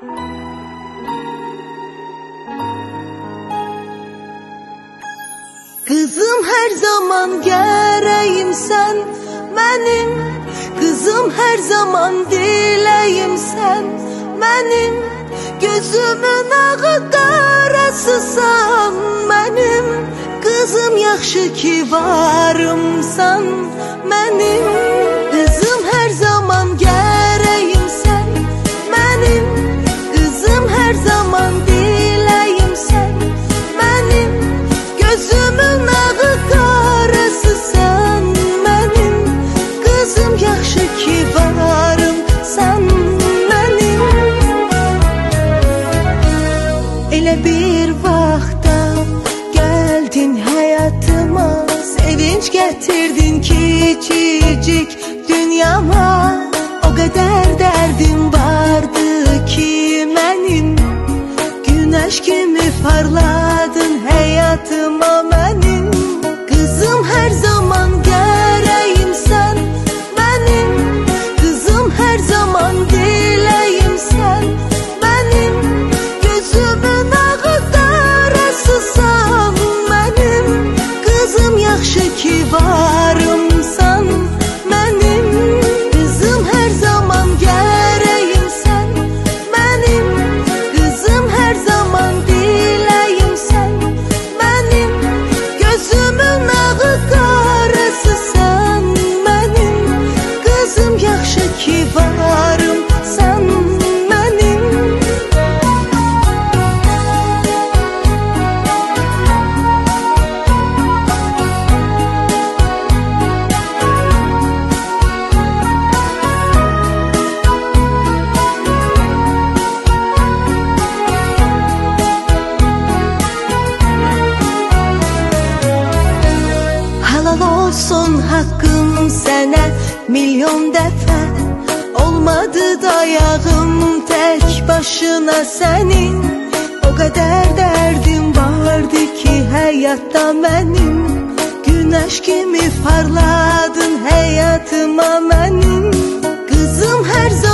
Kızım her zaman gərəyim sən mənim, kızım hər zaman diləyim sən mənim, gözümün ağı qarasısan mənim, kızım yaxşı ki varımsan mənim, kızım hər zaman gərəyim sən mənim, kızım hər zaman diləyim sən mənim, gözümün ağı qarasısan mənim, kızım yaxşı ki varımsan mənim. Elə bir vaxtda gəldin həyatıma, sevinç gətirdin küçücük dünyama, o qədər dərdim vardı ki mənim, güneş kimi parladın hayatıma mənim, kızım her zaman gərəyim sən mənim, kızım her zaman diləyim sən mənim, gözümün ağı qarasısan mənim, kızım yaxşı ki varımsan mənim, kızım her zaman gərəyim sən mənim, kızım her zaman diləyim sən mənim, gözümün ağı qarasısan mənim, kızım yaxşı ki varımsan mənim. Halal olsun hakkım sənə milyon dəfə, olmadı dayağım tək başına sənin, o qədər dərdim vardı ki həyatda mənim, güneş kimi parladın həyatıma mənim, kızım hər zaman